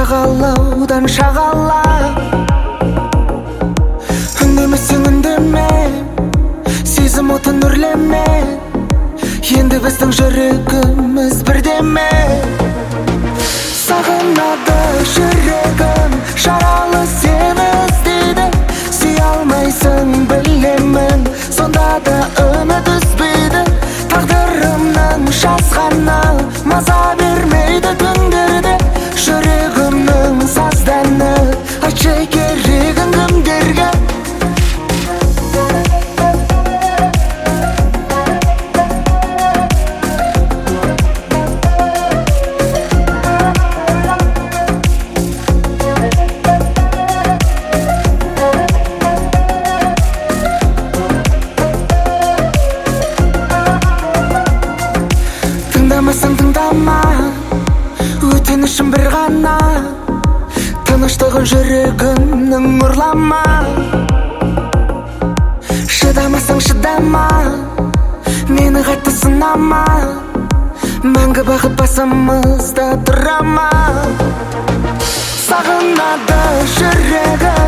Жағалаудан шағала Үндемесең үндеме Сезім отын үрлеме Енді біздің жүрегіміз бірдеме Сағынады жүрегім Жаралы сені іздейді Сүйе алмайсың білемін Сонда да үміт үзбейді Тағдырымның жазғаны Маза бермейді түндерде Жүрегімнің сазданы Айтшы керегін кімдерге Тыңдамасаң тыңдама Өтінішім бір ғана Тыныштығын жүрегімнің ұрлама Шыдамасаң шыдама Мені қайтты сынама Мәңгі бақыт басымызда тұрама Сағынады жүрегім